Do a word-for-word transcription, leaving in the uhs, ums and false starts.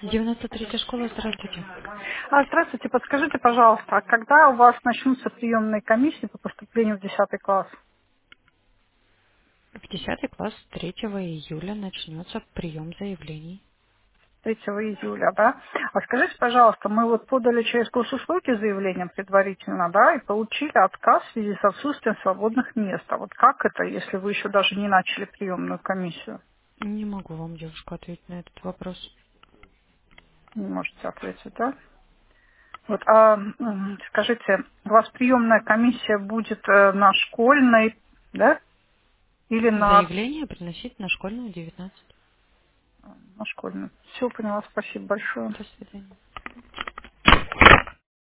девяносто третья школа, здравствуйте. А, здравствуйте, подскажите, пожалуйста, а когда у вас начнутся приемные комиссии по поступлению в десятый класс? В десятый класс третьего июля начнется прием заявлений. третьего июля, да? А скажите, пожалуйста, мы вот подали через госуслуги заявление предварительно, да, и получили отказ в связи с отсутствием свободных мест. А вот как это, если вы еще даже не начали приемную комиссию? Не могу вам, девушка, ответить на этот вопрос. Не можете ответить, да? Вот, а м, скажите, у вас приемная комиссия будет э, на школьной, да, или на, Заявление приносить на школьную девятнадцать. на школьной? Все, поняла, спасибо большое. До свидания.